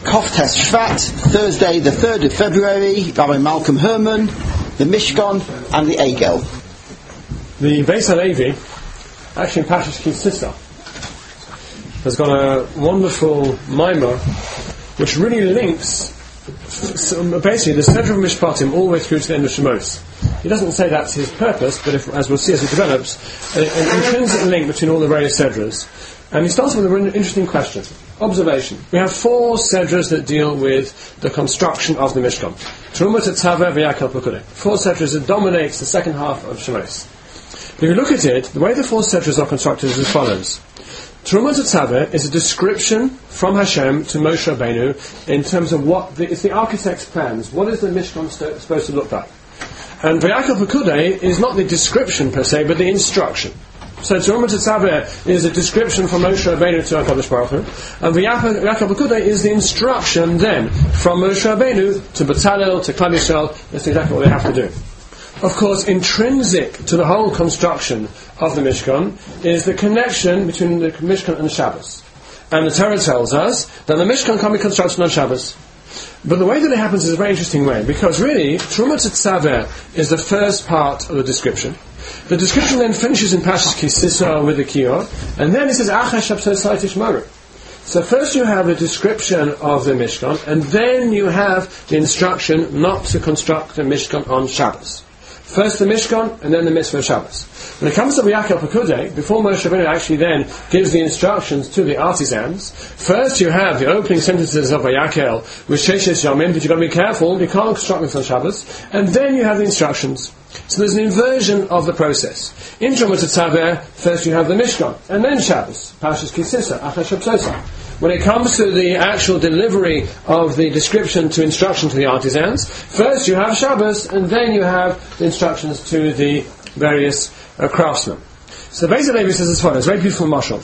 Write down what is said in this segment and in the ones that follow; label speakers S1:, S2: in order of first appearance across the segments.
S1: Koftes Shvat, Thursday the 3rd of February, Rabbi Malcolm Herman, the Mishkan and the Egel.
S2: The Beis HaLevi, actually in Parshas Ki Sisa, has got a wonderful mimer which really links basically the Seder of Mishpatim all the way through to the end of Shemos. He doesn't say that's his purpose, but as we'll see as it develops, an intrinsic link between all the various Sedras. And he starts with an interesting question. Observation. We have 4 Sedras that deal with the construction of the Mishkan. Teruma, Tetzaveh, V'Yakel, Pekudei. 4 Sedras that dominates the second half of Shemos. If you look at it, the way the 4 Sedras are constructed is as follows. Teruma Tetzaveh is a description from Hashem to Moshe Rabbeinu in terms of it's the architect's plans. What is the Mishkan supposed to look like? And V'Yakel Pekudei is not the description per se, but the instruction. So Teruma Tetzaveh is a description from Moshe Rabbeinu to HaKadosh Baruch Hu, and V'Yakel Pekudei is the instruction then from Moshe Rabbeinu to Betzalel, to Klal Yisrael. That's exactly what they have to do. Of course, intrinsic to the whole construction of the Mishkan is the connection between the Mishkan and Shabbos. And the Torah tells us that the Mishkan can be constructed on Shabbos. But the way that it happens is a very interesting way, because really, Teruma Tetzaveh is the first part of the description. The description then finishes in Parshas Ki Sisa with the Kior, and then it says, Achash Shabsosai Tishmoru. So first you have a description of the Mishkan, and then you have the instruction not to construct the Mishkan on Shabbos. First the Mishkan, and then the Mitzvah of Shabbos. When it comes to V'Yakel Pekudei, before Moshe Rabbeinu actually then gives the instructions to the artisans, first you have the opening sentences of V'Yakel with Sheshes Yamim, but you've got to be careful, you can't construct this on Shabbos, and then you have the instructions. So there's an inversion of the process. In Teruma Tetzaveh, first you have the Mishkan, and then Shabbos, Parshas Ki Sisa, Achash Shabsosai. When it comes to the actual delivery of the description to instruction to the artisans, first you have Shabbos, and then you have the instructions to the various craftsmen. So the Beis HaLevi says as follows, very beautiful mashal.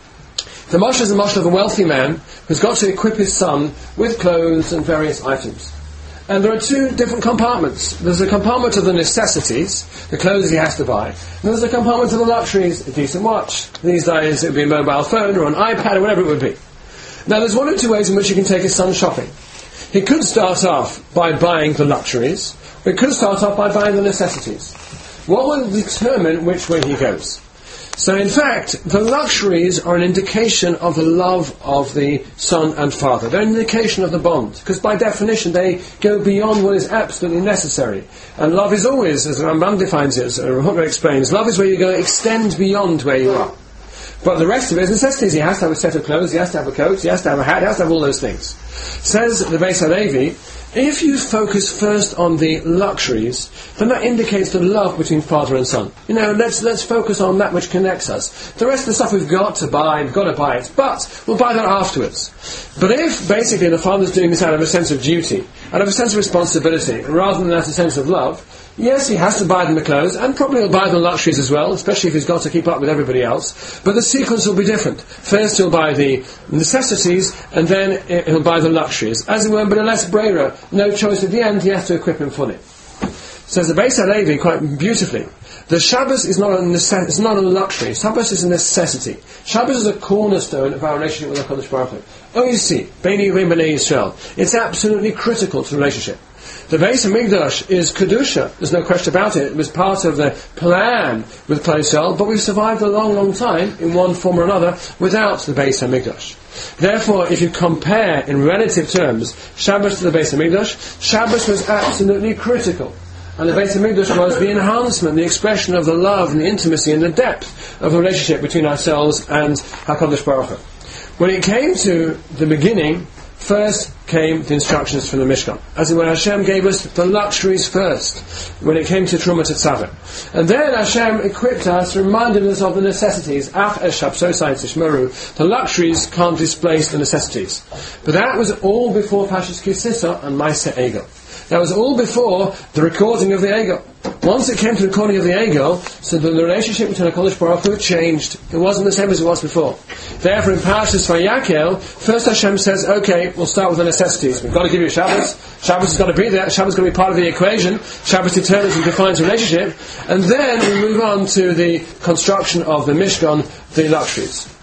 S2: The mashal is a mashal of a wealthy man who's got to equip his son with clothes and various items. And there are 2 different compartments. There's a compartment of the necessities, the clothes he has to buy. And there's a compartment of the luxuries, a decent watch. These days it would be a mobile phone or an iPad or whatever it would be. Now there's 1 or 2 ways in which you can take his son shopping. He could start off by buying the luxuries, or he could start off by buying the necessities. What will determine which way he goes? So in fact, the luxuries are an indication of the love of the son and father. They're an indication of the bond, because by definition they go beyond what is absolutely necessary. And love is always, as Rambam defines it, as Rehutma explains, love is where you go extend beyond where you are. But the rest of it is necessities. He has to have a set of clothes, he has to have a coat, he has to have a hat, he has to have all those things. Says the Beis HaLevi, if you focus first on the luxuries, then that indicates the love between father and son. Let's focus on that which connects us. The rest of the stuff we've got to buy it, but we'll buy that afterwards. But if basically the father's doing this out of a sense of duty, out of a sense of responsibility, rather than out of a sense of love, yes, he has to buy them the clothes, and probably he'll buy the luxuries as well, especially if he's got to keep up with everybody else. But the sequence will be different. First he'll buy the necessities, and then he'll buy the luxuries. As it were, but a less brera, no choice at the end, he has to equip him fully. Says the Beis HaLevi quite beautifully, the Shabbos is not a luxury. Shabbos is a necessity. Shabbos is a cornerstone of our relationship with HaKadosh Baruch Hu. Oh, you see, Beini Ubein Bnei Yisrael. It's absolutely critical to the relationship. The Beis HaMikdash is Kedusha, there's no question about it. It was part of the plan with Klal Yisrael, but we've survived a long, long time in one form or another without the Beis HaMikdash. Therefore, if you compare in relative terms Shabbos to the Beis HaMikdash, Shabbos was absolutely critical. And the Beis HaMikdash was the enhancement, the expression of the love and the intimacy and the depth of the relationship between ourselves and HaKadosh Baruch Hu. When it came to the beginning, first came the instructions from the Mishkan. As in when Hashem gave us the luxuries first, when it came to Teruma Tetzaveh. And then Hashem equipped us, reminded us of the necessities. Ach es Shabsosai Tishmoru. The luxuries can't displace the necessities. But that was all before Parshas Ki Sisa and Maaseh Egel. That was all before the recording of the Egel. Once it came to the recording of the Egel, so the relationship between HaKadosh Baruch Hu changed. It wasn't the same as it was before. Therefore, in Parshas Vayakel, first Hashem says, okay, we'll start with the necessities. We've got to give you Shabbos. Shabbos has got to be there. Shabbos has got to be part of the equation. Shabbos determines and defines the relationship. And then we move on to the construction of the Mishkan, the luxuries.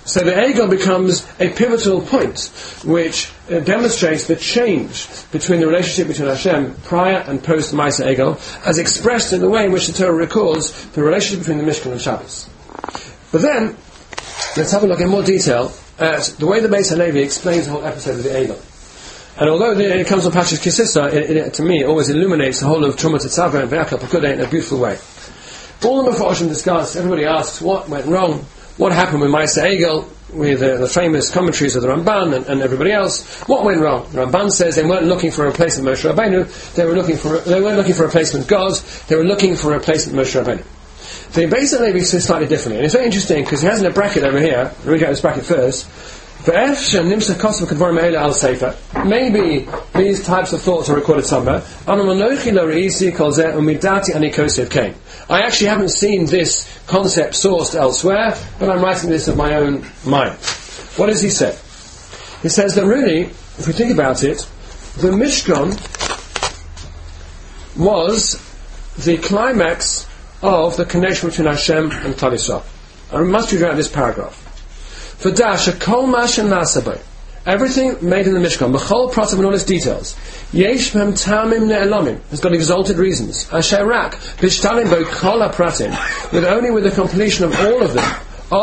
S2: So the Egel becomes a pivotal point, which demonstrates the change between the relationship between Hashem prior and post Maaseh Egel, as expressed in the way in which the Torah records the relationship between the Mishkan and Shabbos. But then, let's have a look in more detail at the way the Beis HaLevi explains the whole episode of the Egel. And although it comes on Parshas Ki Sisa, it to me, it always illuminates the whole of Truma Tetzaveh and Ve'akal Pekudei in a beautiful way. All the Mefarshim discuss, everybody asks what went wrong, what happened with Maaseh Egel, with the famous commentaries of the Ramban and everybody else. What went wrong? The Ramban says they weren't looking for a replacement Moshe Rabbeinu, they weren't looking for a replacement God, they were looking for a replacement Moshe Rabbeinu. The Beis HaLevi says slightly differently, and it's very interesting because he has in a bracket over here. Let me get this bracket first. Maybe these types of thoughts are recorded somewhere. I actually haven't seen this concept sourced elsewhere, but I'm writing this of my own mind. What does he say? He says that really, if we think about it, the Mishkan was the climax of the connection between Hashem and Klal Yisrael. I must read out this paragraph. Everything made in the Mishkan, b'chol pratim and all its details, yesh b'hem tamim ne'elamim, has got exalted reasons. Asher rak b'shtalim bo kol ha'pratim, with the completion of all of them.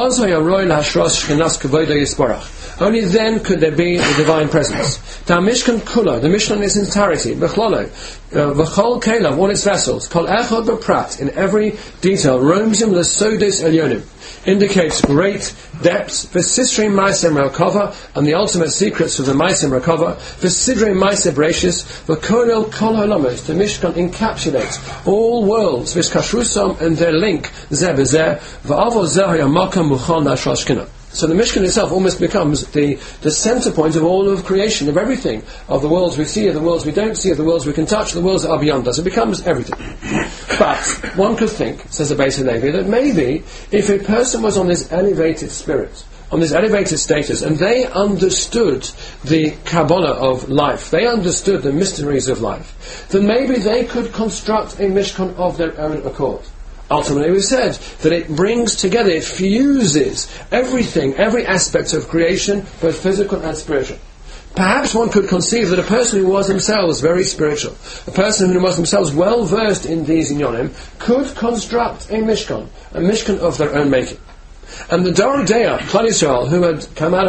S2: Only then could there be the divine presence. The Mishkan Kula, the Mishkan in its entirety, Bechlolo, V'chol Kelav, all its vessels, Kol Echad B'prat, in every detail, Romzim L'Sodos Elyonim, indicates great depths, V'sisrei Maaseh Merkava, and the ultimate secrets of the Maaseh Merkava, V'sidrei Maaseh Bereshis, V'kolel Kol Holamos, the Mishkan encapsulates all worlds, V'skashrusam, and their link, Zeh B'zeh, V'avo Zeh HaYamakam Muchal Nashra Shkina. So the Mishkan itself almost becomes the center point of all of creation, of everything, of the worlds we see, of the worlds we don't see, of the worlds we can touch, the worlds that are beyond us. It becomes everything. But one could think, says the Beis HaLevi, that maybe if a person was on this elevated spirit, on this elevated status, and they understood the Kabbalah of life, they understood the mysteries of life, then maybe they could construct a Mishkan of their own accord. Ultimately, we said that it brings together, it fuses everything, every aspect of creation, both physical and spiritual. Perhaps one could conceive that a person who was themselves very spiritual, a person who was themselves well versed in these inyonim, could construct a Mishkan of their own making. And the Dor Deah, Klal Yisrael, who had come out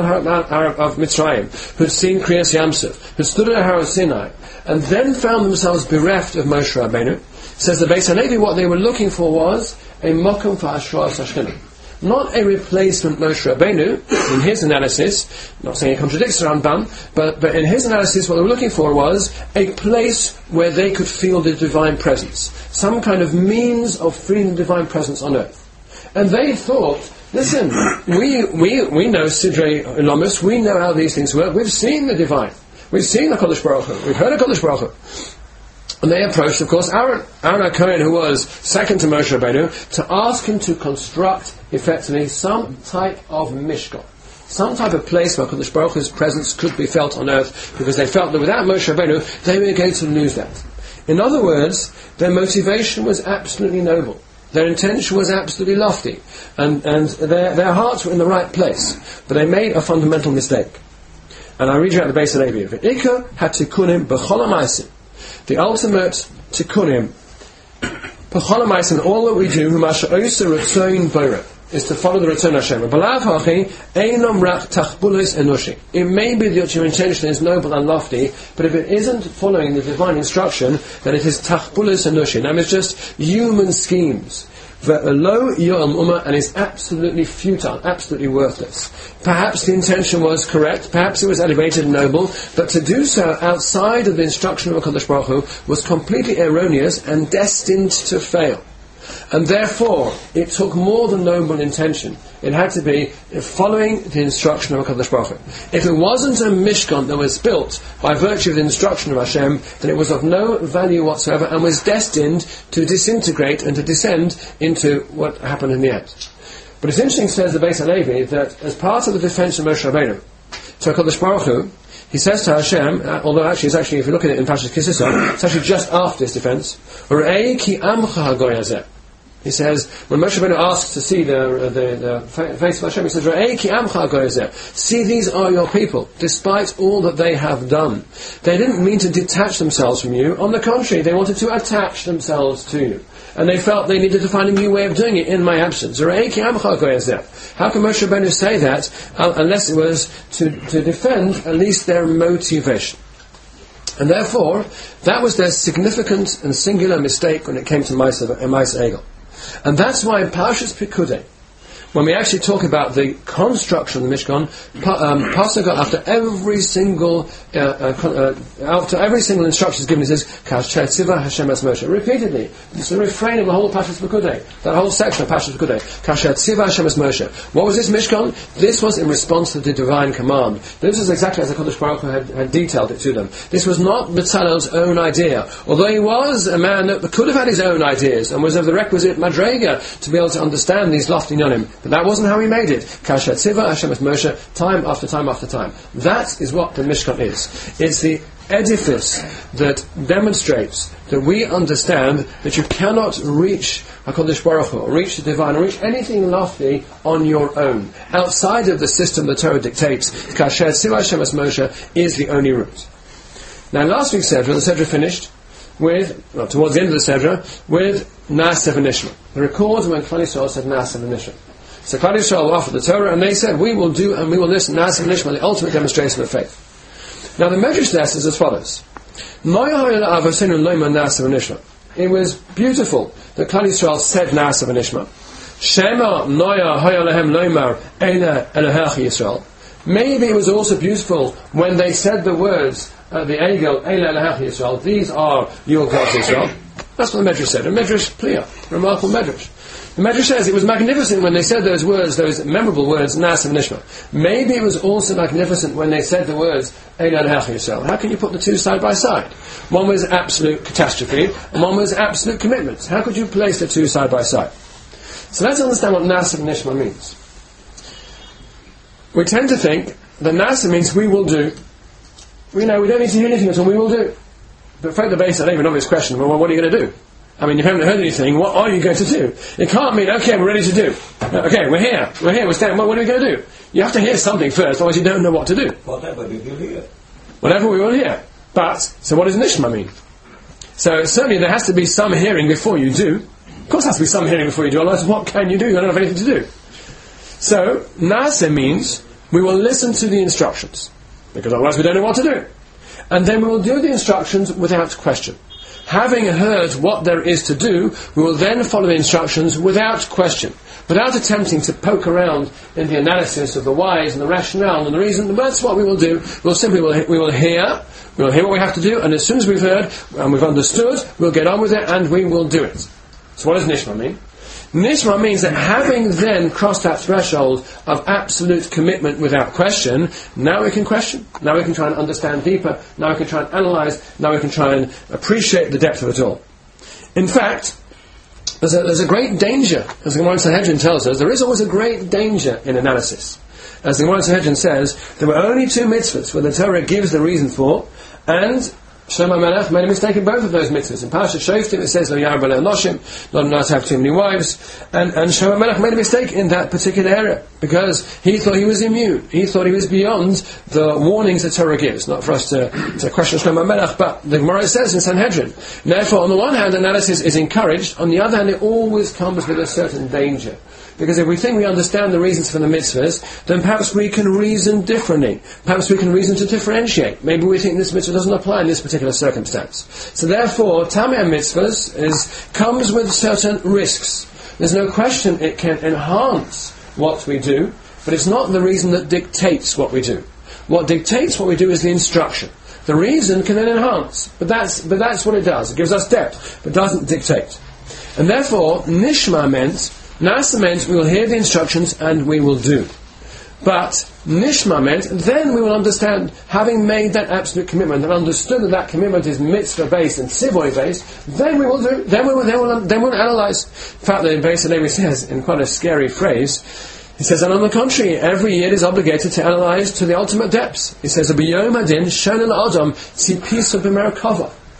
S2: of Mitzrayim, who had seen Kriyas Yamsuf, who stood at Har Sinai, and then found themselves bereft of Moshe Rabbeinu, says the Beis HaLevi, what they were looking for was a mokum for Hashras Hashchina. Not a replacement Moshe Rabbeinu, in his analysis, not saying it contradicts the Rambam, but in his analysis what they were looking for was a place where they could feel the divine presence. Some kind of means of feeling the divine presence on earth. And they thought, listen, we know Sidrei Ulamus, we know how these things work, we've seen the divine, we've seen the Kodesh Baruch Hu, we've heard the Kodesh Baruch Hu. And they approached, of course, Aaron HaKohen, who was second to Moshe Rabbeinu, to ask him to construct, effectively, some type of Mishkan, some type of place where Kodesh Baruch Hu's presence could be felt on earth, because they felt that without Moshe Rabbeinu, they were going to lose that. In other words, their motivation was absolutely noble. Their intention was absolutely lofty, and their hearts were in the right place, but they made a fundamental mistake. And I read you out the Beis HaLevi. V'ikar hatikunim b'chol ha'maisim. The ultimate tikkunim, b'chol ha'maisim, all that we do, humasha osa ratzoin b'ora, is to follow the return of Hashem. B'lav hachi einom rak tachbulos enoshi. It may be that your intention is noble and lofty, but if it isn't following the divine instruction, then it is tachbulos enoshi. That means just human schemes. And is absolutely futile, absolutely worthless. Perhaps the intention was correct, perhaps it was elevated and noble, but to do so outside of the instruction of HaKadosh Baruch Hu was completely erroneous and destined to fail. And therefore, it took more than noble intention. It had to be following the instruction of HaKadosh Baruch Hu. If it wasn't a Mishkan that was built by virtue of the instruction of Hashem, then it was of no value whatsoever and was destined to disintegrate and to descend into what happened in the end. But it's interesting, says the Beis HaLevi, that as part of the defense of Moshe Rabbeinu to HaKadosh Baruch Hu, he says to Hashem, although actually, if you look at it in Parshas Ki Sisa, it's actually just after this defense, Re'ei ki amcha hagoy hazeh. He says, when Moshe Rabbeinu asks to see the face of Hashem, he says, "Re'ei ki amcha gozer." See, these are your people, despite all that they have done. They didn't mean to detach themselves from you. On the contrary, they wanted to attach themselves to you. And they felt they needed to find a new way of doing it in my absence. Re'ei ki amcha gozer. How can Moshe Rabbeinu say that unless it was to defend at least their motivation? And therefore, that was their significant and singular mistake when it came to Ma'aseh Egel. And that's why in Parshas Pikudei, when we actually talk about the construction of the Mishkan, Pasuk after every single instruction is given, it says Kasher Tziva Hashem es Moshe. Repeatedly, it's the refrain of the whole Parshas Pikudei, that whole section of Parshas Pikudei. Kasher Tziva Hashem es Moshe. What was this Mishkan? This was in response to the divine command. This is exactly as the Kodesh Baruch Hu had detailed it to them. This was not Betzalel's own idea, although he was a man that could have had his own ideas and was of the requisite madrega to be able to understand these lofty yonim. But that wasn't how he made it. Kasher Tziva Hashem es Moshe, time after time after time. That is what the Mishkan is. It's the edifice that demonstrates that we understand that you cannot reach HaKadosh Baruch Hu, or reach the divine, or reach anything lofty on your own. Outside of the system the Torah dictates, Kasher Tziva Hashem es Moshe is the only route. Now last week's Sedra, the Sedra finished with, towards the end of the Sedra, with Na'aseh v'Nishma. The record when Klal Yisrael said Na'aseh v'Nishma. So Klal Yisrael offered the Torah, and they said, we will do and we will listen, Na'aseh v'Nishma, the ultimate demonstration of faith. Now the Medrash there says as follows: it was beautiful that Klal Yisrael said Na'aseh v'Nishma. Shema Noya Haya Lehem Loimar Eina Elohecha Yisrael. Maybe it was also beautiful when they said the words, the Egel Eina Elohecha Yisrael. These are your gods, Israel. That's what the Medrash said. A Medrash Pliya, remarkable Medrash. The Medrash says it was magnificent when they said those words, those memorable words, Na'aseh v'Nishma. Maybe it was also magnificent when they said the words, Eina Elohecha Yisrael. How can you put the two side by side? One was absolute catastrophe, and one was absolute commitment. How could you place the two side by side? So let's understand what Na'aseh v'Nishma means. We tend to think that Na'aseh means we will do. We know we don't need to hear anything at all, we will do. But for the base, I don't even know this question, well, what are you going to do? I mean, you haven't heard anything, what are you going to do? It can't mean, okay, we're ready to do. Okay, we're here, we're standing, what are we going to do? You have to hear something first, otherwise you don't know what to do.
S3: Whatever we will hear.
S2: Whatever we will hear. But, so what does Nishma mean? So certainly there has to be some hearing before you do. Of course there has to be some hearing before you do, otherwise what can you do? You don't have anything to do. So, Na'aseh means we will listen to the instructions, because otherwise we don't know what to do. And then we will do the instructions without question. Having heard what there is to do, we will then follow the instructions without question, without attempting to poke around in the analysis of the whys and the rationale and the reason. That's what we will do. We will hear what we have to do, and as soon as we've heard and we've understood, we'll get on with it and we will do it. So what does Nishma mean? Nishma means that having then crossed that threshold of absolute commitment without question, now we can question, now we can try and understand deeper, now we can try and analyse, now we can try and appreciate the depth of it all. In fact, there's a great danger, as the Gemara in Sanhedrin tells us, there is always a great danger in analysis. As the Gemara in Sanhedrin says, there were only two mitzvahs where the Torah gives the reason for, and Shlomo Melech made a mistake in both of those mitzvahs. In Parashat Shoftim it says, Lo Yarba Le'anoshim, not allowed to have too many wives. And Shlomo Melech made a mistake in that particular area, because he thought he was immune. He thought he was beyond the warnings that Torah gives. Not for us to question Shlomo Melech, but the Gemara says in Sanhedrin. Therefore, on the one hand, analysis is encouraged. On the other hand, it always comes with a certain danger. Because if we think we understand the reasons for the mitzvahs, then perhaps we can reason differently. Perhaps we can reason to differentiate. Maybe we think this mitzvah doesn't apply in this particular circumstance. So therefore, Tamei mitzvahs comes with certain risks. There's no question it can enhance what we do, but it's not the reason that dictates what we do. What dictates what we do is the instruction. The reason can then enhance, but that's what it does. It gives us depth, but doesn't dictate. And therefore, Nishma meant, Na'aseh meant we will hear the instructions and we will do. But Nishma meant then we will understand, having made that absolute commitment and understood that commitment is mitzvah based and tzivoy based, then we will do. Then we'll analyze. In fact, the Beis Halevi says in quite a scary phrase. He says, and on the contrary, every yid is obligated to analyze to the ultimate depths. He says, "B'yom hadin shon el adam tzipisa b'merkava."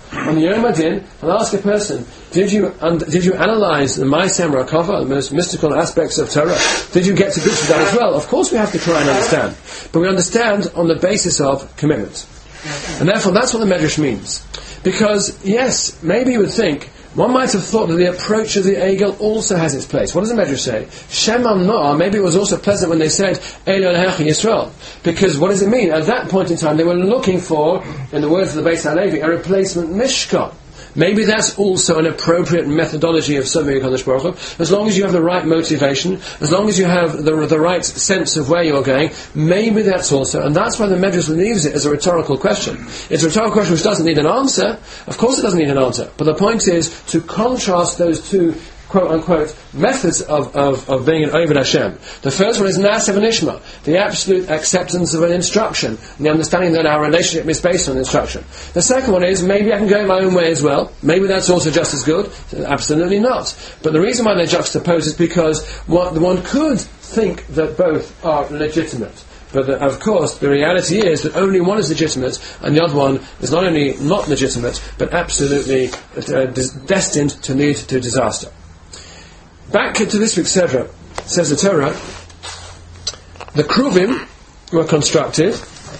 S2: on the Yom Adin and ask a person, did you analyze the Ma'aseh Merakava, the most mystical aspects of Torah? Did you get to grips with that as well? Of course we have to try and understand. But we understand on the basis of commitment. And therefore that's what the Medrash means. Because, yes, maybe you would think, one might have thought that the approach of the Egel also has its place. What does the Medrash say? Shemam Noah, maybe it was also pleasant when they said, Elyon Hechi Yisrael. Because what does it mean? At that point in time, they were looking for, in the words of the Beis HaLevi, a replacement Mishkan. Maybe that's also an appropriate methodology of serving HaKadosh Baruch Hu. As long as you have the right motivation, as long as you have the right sense of where you're going, maybe that's also, and that's why the Medrash leaves it as a rhetorical question. It's a rhetorical question which doesn't need an answer. Of course it doesn't need an answer. But the point is to contrast those two quote-unquote methods of being an Oved Hashem. The first one is Na'aseh v'Nishma, the absolute acceptance of an instruction, and the understanding that our relationship is based on instruction. The second one is, maybe I can go my own way as well. Maybe that's also just as good. Absolutely not. But the reason why they're juxtaposed is because one could think that both are legitimate. But of course, the reality is that only one is legitimate, and the other one is not only not legitimate, but absolutely destined to lead to disaster. Back to this week's Sefer, says the Torah, the Kruvim were constructed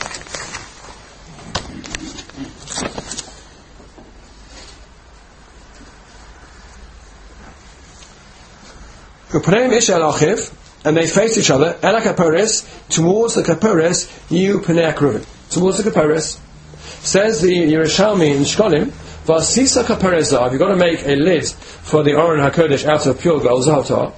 S2: and they face each other, Ela Kaporis, towards the Kaporis, you Pnei Kruvim. Towards the Kaporis. Says the Yerushalmi in Shkolim, Vasisa Kaporis Zav, you've got to make a lid for the Aron HaKodesh out of pure gold, Zahav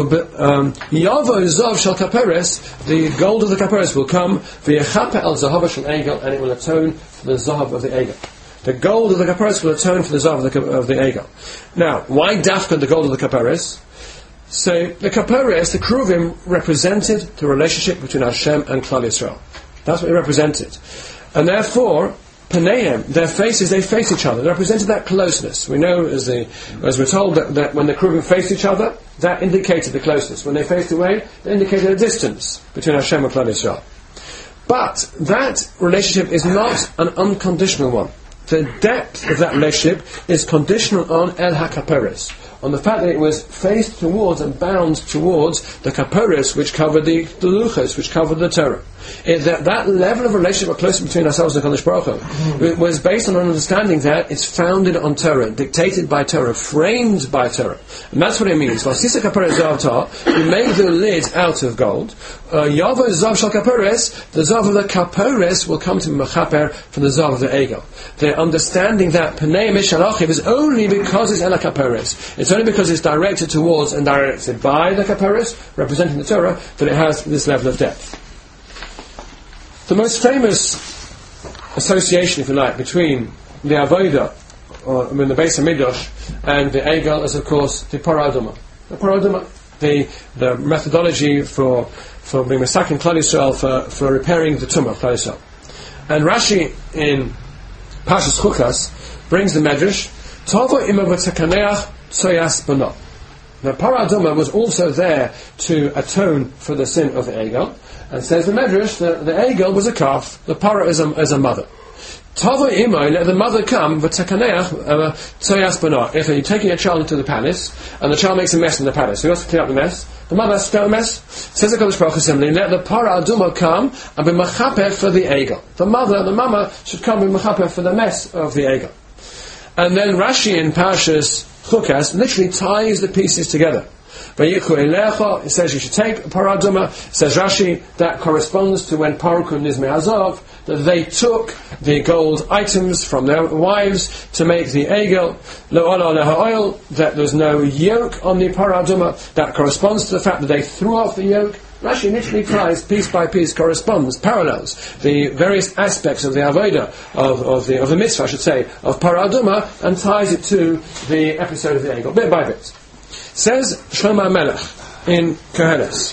S2: Yavo Zav Shal Kaporis, the gold of the Kaporis will come, V'yechape El Zahav Shal Egel, and it will atone for the Zahav of the Egel. The gold of the Kaporis will atone for the Zahav of the Egel. Now, why Dafka the gold of the Kaporis? So the Kaporis, the Kruvim, represented the relationship between Hashem and Klal Yisrael. That's what they represented. And therefore, Paneim, their faces, they face each other. They represented that closeness. We know, as we're told, that when the Kruvim faced each other, that indicated the closeness. When they faced away, they indicated a distance between Hashem and Klal Yisrael. But that relationship is not an unconditional one. The depth of that relationship is conditional on El HaKaporis, on the fact that it was faced towards and bound towards the Kaporis, which covered the Luchos, which covered the Torah. That level of relationship or closeness between ourselves and HaKadosh Baruch Hu was based on an understanding that it's founded on Torah, dictated by Torah, framed by Torah. And that's what it means. Vasisa Kaporis Zav Tar, you make the lid out of gold. Yavo Zav Shal Kaporis, the Zav of the Kaporis will come to Mechaper from the Zav of the Egel. The understanding that Pnei Mishalachiv is only because it's Ela Kaporis. It's only because it's directed towards and directed by the Kaporis, representing the Torah, that it has this level of depth. The most famous association, if you like, between the Avodah, the Beis HaMikdash, and the Egel is, of course, the Parah Adumah. The Parah Adumah, the methodology for being Mesak in Klal Yisrael, for repairing the Tumah of Klal Yisrael. And Rashi in Parshas Chukas brings the Medrash, Tova ima v'tzakaneach tzoyas b'no. The Parah Adumah was also there to atone for the sin of the Egel. And says the Medrash that the Egel was a calf, the Parah is a mother. Tava imay, let the mother come, v'takaneach tzoyas b'no. If you're taking a child into the palace, and the child makes a mess in the palace, who has to clean up the mess? The mother has to clean up the mess. Says the Kodesh Baruch Hu assembly, let the Parah Adumah come and be mechaper for the Egel. The mama should come and be mechaper for the mess of the Egel. And then Rashi in Parshas Chukas literally ties the pieces together. It says you should take a Parah Adumah. Says Rashi, that corresponds to when Paruku Nizmei Azov, that they took the gold items from their wives to make the Egel. Lo ola leha oil, that there's no yoke on the Parah Adumah. That corresponds to the fact that they threw off the yoke. Rashi literally tries, piece by piece, parallels the various aspects of the Avodah, of the mitzvah, I should say, of Parah Adumah, and ties it to the episode of the Egel, bit by bit. Says Shlomo Melech in Koheles,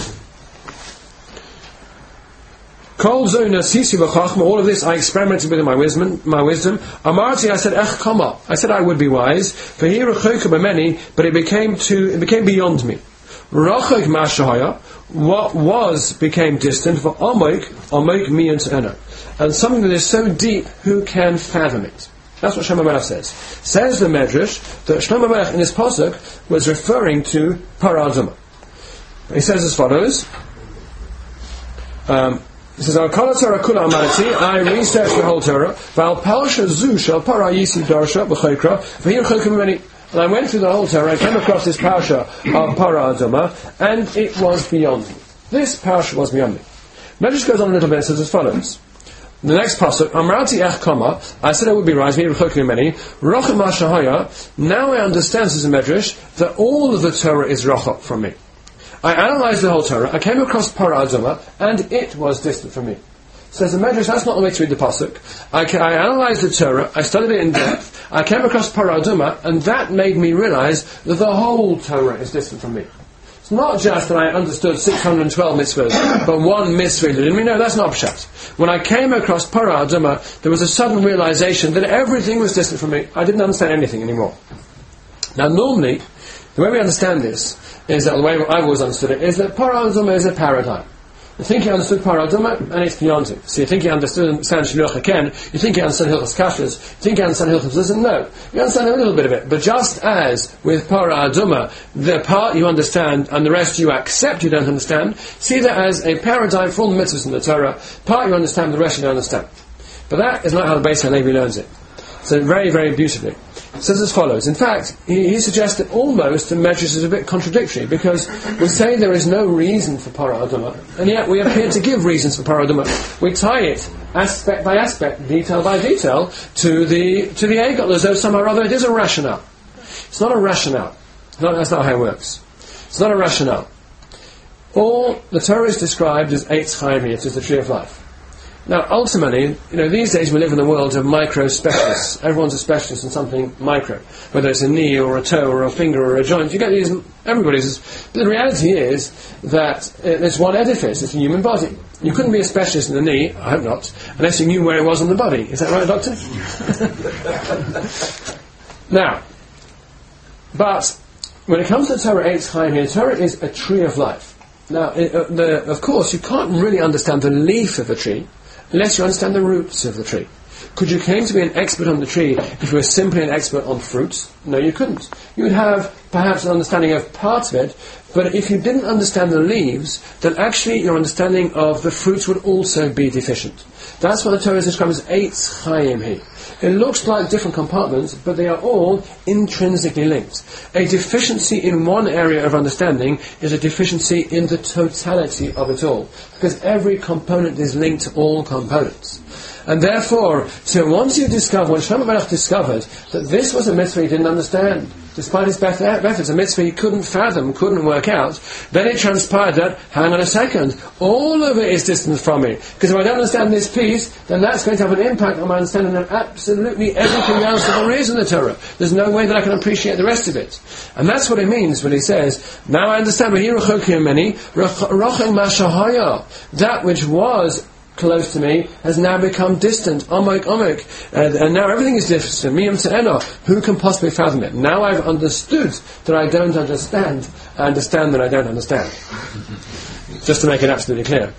S2: Kol zona sisi v'chachma, all of this I experimented with in my wisdom. Amarti, I said, ech kama, I said I would be wise. V'hi rechoka b'meni, but it became beyond me. Rachok ma'ashahaya, what was became distant. V'amoik miyan t'ena, and something that is so deep, who can fathom it? That's what Shlomo Melech says. Says the Medrash that Shlomo Melech in his pasuk was referring to Parah Adumah. He says as follows. He says, "Al kol Torah kula amalti." I researched the whole Torah. Val parsha zu shel Parah yisi darsha b'choikra v'hir choikim many. And I went through the whole Torah. I came across this parsha of Parah Adumah, and it was beyond me. This parsha was beyond me. Medrash goes on a little bit and says as follows. The next pasuk, Amrati ech kama, I said I would be right, me rechokim many, rochem hashahaya. Now I understand, says the Medrash, that all of the Torah is rocha from me. I analysed the whole Torah, I came across Parah Adumah, and it was distant from me. Says the Medrash, that's not the way to read the pasuk. I analysed the Torah, I studied it in depth, I came across Parah Adumah, and that made me realise that the whole Torah is distant from me. It's not just that I understood 612 mitzvahs, but one mitzvah didn't we know? That's not pshat. When I came across Parah Adumah, there was a sudden realisation that everything was distant from me. I didn't understand anything anymore. Now normally, the way we understand this is that the way I've always understood it is that Parah Adumah is a paradigm. You think you understood Parah Adumah, and it's beyond it. So you think you understand Shiluach HaKen, you think you understand Hilchos Kashrus, you think you understand Hilchos Zizim. No, you understand a little bit of it. But just as with Parah Adumah, the part you understand and the rest you accept you don't understand, see that as a paradigm for all the mitzvahs in the Torah. Part you understand, the rest you don't understand. But that is not how the Beis Halevi learns it. So very, very beautifully. It says as follows. In fact, he suggests that almost the Medrash is a bit contradictory, because we say there is no reason for Parah Adumah, and yet we appear to give reasons for Parah Adumah. We tie it aspect by aspect, detail by detail, to the Egel, as though somehow or other it is a rationale. It's not a rationale. That's not how it works. It's not a rationale. All the Torah is described as Eitz Chaim, it is the tree of life. Now, ultimately, these days we live in a world of micro-specialists. Everyone's a specialist in something micro, whether it's a knee or a toe or a finger or a joint. You get these, everybody's. But the reality is that there's one edifice, it's a human body. You couldn't be a specialist in the knee, I hope not, unless you knew where it was on the body. Is that right, Doctor? Now, but when it comes to Torah Eitz Chaim here, Torah is a tree of life. Now, of course, you can't really understand the leaf of a tree unless you understand the roots of the tree. Could you claim to be an expert on the tree if you were simply an expert on fruits? No, you couldn't. You would have perhaps an understanding of parts of it, but if you didn't understand the leaves, then actually your understanding of the fruits would also be deficient. That's what the Torah is described as Eitz Chaim here. It looks like different compartments, but they are all intrinsically linked. A deficiency in one area of understanding is a deficiency in the totality of it all, because every component is linked to all components. And therefore, so once you discover, when Shlomo Melech discovered that this was a mitzvah he didn't understand, despite his best efforts, a mitzvah he couldn't fathom, couldn't work out, then it transpired that, hang on a second, all of it is distant from me. Because if I don't understand this piece, then that's going to have an impact on my understanding of absolutely everything else that there is in the Torah. There's no way that I can appreciate the rest of it. And that's what it means when he says, now I understand, that which was close to me has now become distant. Omik. And now everything is distant. Miyam Se'ena. Who can possibly fathom it? Now I've understood that I don't understand. I understand that I don't understand. Just to make it absolutely clear.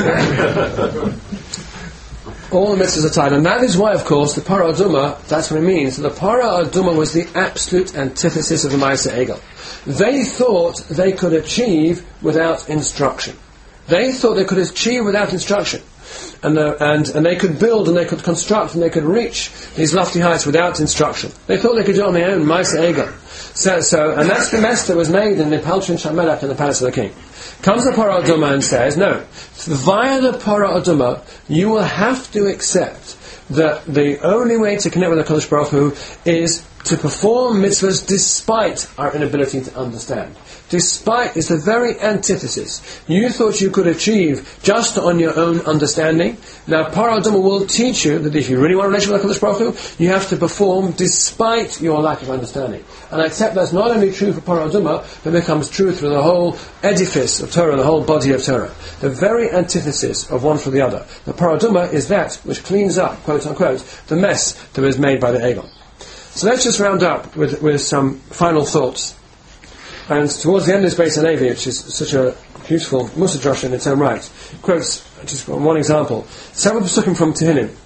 S2: All the mitzvahs are tied. And that is why, of course, the Parah Adumah, that's what it means. The Parah Adumah was the absolute antithesis of the Ma'aseh Egel. They thought they could achieve without instruction. They thought they could achieve without instruction. And they could build and they could construct and they could reach these lofty heights without instruction. They thought they could do it on their own, Ma'aseh Egel. And that's the mess that was made in the Paltrin Shamelach in the palace of the king. Comes the Parah Adumah and says, no, via the Parah Adumah, you will have to accept that the only way to connect with the HaKadosh Baruch Hu is to perform mitzvahs despite our inability to understand. Despite is the very antithesis. You thought you could achieve just on your own understanding. Now, Parah Adumah will teach you that if you really want a relationship with HaKadosh Baruch Hu, you have to perform despite your lack of understanding. And I accept that's not only true for Parah Adumah, but becomes true through the whole edifice of Torah, the whole body of Torah. The very antithesis of one for the other. The Parah Adumah is that which cleans up, quote unquote, the mess that was made by the Egel. So let's just round up with some final thoughts. And towards the end of this Beis Halevi, which is such a beautiful Mussar drasha in its own right, quotes just one example. Several psukim from Tehillim.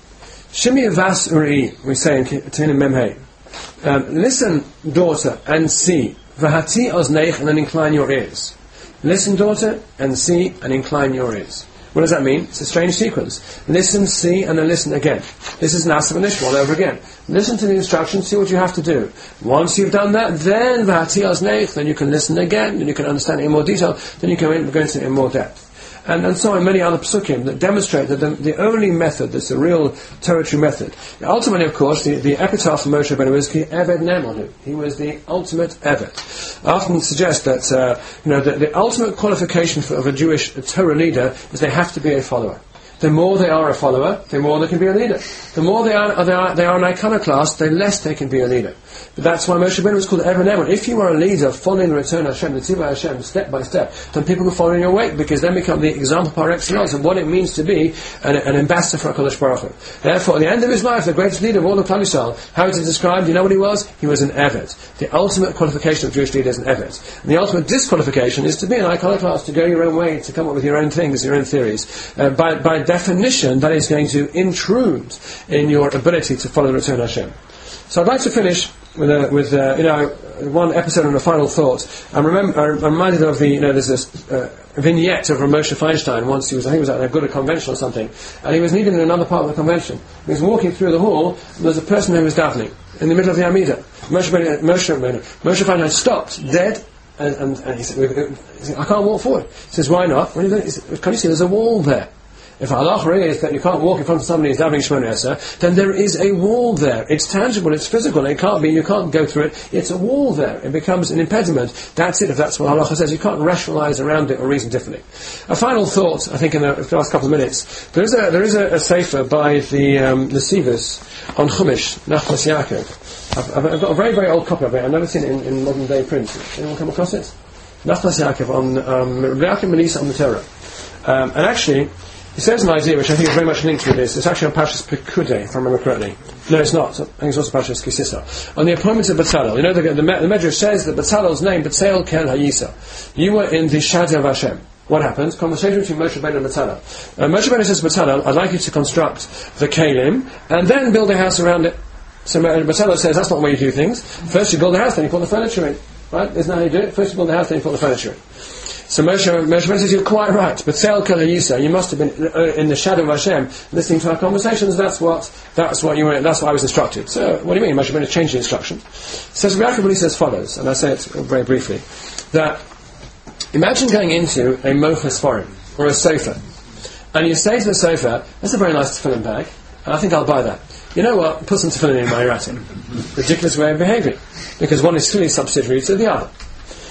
S2: Shimi vas uri, we say in Tehillim Memhei. Listen, daughter, and see. V'hati ozneich, and then incline your ears. Listen, daughter, and see, and incline your ears. What does that mean? It's a strange sequence. Listen, see, and then listen again. This is Nasa v'Nishma all over again. Listen to the instructions, see what you have to do. Once you've done that, then v'hati ozneich, then you can listen again, then you can understand it in more detail, then you can go into it in more depth. And so in many other psukim that demonstrate that the only method that's a real territory method. Ultimately, of course, the epitaph of Moshe Rabbeinu is Ki Eved Nemonu. He was the ultimate Eved. I often suggest that the ultimate qualification of a Jewish Torah leader is they have to be a follower. The more they are a follower, the more they can be a leader. The more they are an iconoclast, the less they can be a leader. But that's why Moshe Rabbeinu was called Eved Nemon. If you are a leader following the return of Hashem, the Tzivah Hashem, step by step, then people will follow in your wake, because then become the example par excellence of what it means to be an ambassador for HaKadosh Baruch Hu. Therefore, at the end of his life, the greatest leader of all the Klal Yisrael, how is it described? You know what he was? He was an Eved. The ultimate qualification of Jewish leader is an Eved. And the ultimate disqualification is to be an iconoclast, to go your own way, to come up with your own things, your own theories. By definition, that is going to intrude in your ability to follow the return of Hashem. So I'd like to finish with one episode and a final thought. I'm reminded of there's this vignette of Moshe Feinstein. Once I think he was at a good convention or something, and he was needed in another part of the convention. He was walking through the hall, and there was a person who was davening in the middle of the Amidah. Moshe Feinstein stopped dead, and he said, I can't walk forward. He says, why not? Well, he said, can you see there's a wall there? If halacha is that you can't walk in front of somebody who's davening Shemona Esrei, then there is a wall there. It's tangible, it's physical, you can't go through it. It's a wall there. It becomes an impediment. That's it, if that's what halacha says. You can't rationalize around it or reason differently. A final thought, I think in the last couple of minutes. There is a sefer by the Sivas on Chumash, Nachlas Yaakov. I've got a very, very old copy of it. I've never seen it in modern day print. Anyone come across it? Nachlas Yaakov on Yaakov Melissa on the Torah. And actually, he says an idea which I think is very much linked with this. It's actually on Parshas Pekudei, if I remember correctly. No, it's not. I think it's also Parshas Kisisa. On the appointment of Betzalel. You know, the Medrash says that Betzalel's name, Betzel Kel Hayisa. You were in the shadow of Hashem. What happens? Conversation between Moshe Rabbeinu and Betzalel. Moshe Rabbeinu says to Betzalel, I'd like you to construct the Kalim, and then build a house around it. So Betzalel says, that's not the way you do things. First you build a house, then you put the furniture in. Right? Isn't that how you do it? First you build the house, then you put the furniture in. So Moshe Rabbeinu says, you're quite right. But Betzel Kel Hayisa, you must have been in the shadow of Hashem, listening to our conversations. That's what you were. That's what I was instructed. So what do you mean? Moshe Rabbeinu changed the instruction. Says Yaakov Melissa as follows, and I say it very briefly: that imagine going into a mochas forum or a sofa, and you say to the sofa, "That's a very nice tefillin bag, and I think I'll buy that." You know what? Put some tefillin in my attic. Ridiculous way of behaving, because one is clearly subsidiary to the other.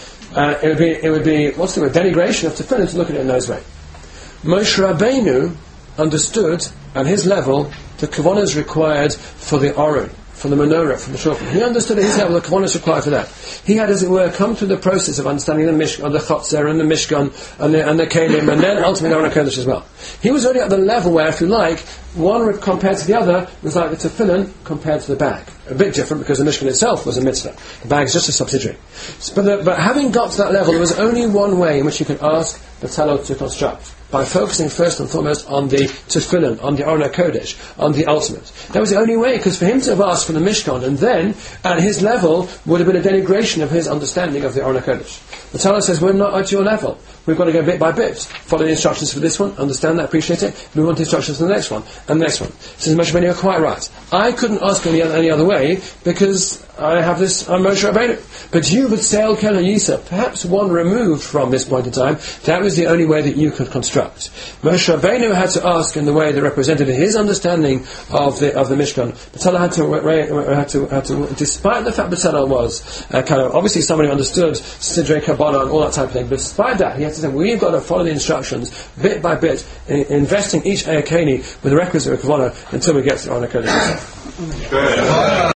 S2: It would be what's the word? Denigration of tefillin to look at it in those ways. Moshe Rabbeinu understood at his level the kavanas required for the Aron, for the menorah, for the shofar. He understood at his level the kavanas required for that. He had, as it were, come through the process of understanding the Mishkan, the Chotzer, and the Mishkan, and the Kelim, and then ultimately the Aron HaKodesh as well. He was already at the level where, if you like, one compared to the other was like the tefillin compared to the bag. A bit different because the Mishkan itself was a mitzvah. The bag is just a subsidiary. But having got to that level, there was only one way in which you could ask Betzalel to construct. By focusing first and foremost on the tefillin, on the Aron HaKodesh, on the ultimate. That was the only way, because for him to have asked for the Mishkan, and then, at his level, would have been a denigration of his understanding of the Aron HaKodesh. Betzalel says, we're not at your level. We've got to go bit by bit. Follow the instructions for this one, understand that, appreciate it, move on to instructions for the next one, and the next one. Says Moshe Rabbeinu, you're quite right. I couldn't ask any other way, because I have this, I'm Moshe Rabbeinu. But you, Betzel Kel Hayisa, perhaps one removed from this point in time, that was the only way that you could construct. Moshe Rabbeinu had to ask in the way that represented his understanding of the Mishkan. Betzalel had to, despite the fact Betzalel was obviously somebody who understood Sidrei Kabbalah and all that type of thing, but despite that, he had to say, we've got to follow the instructions bit by bit, investing each Ayakeni with the requisite of Kavanah until we get to Aron HaKodesh.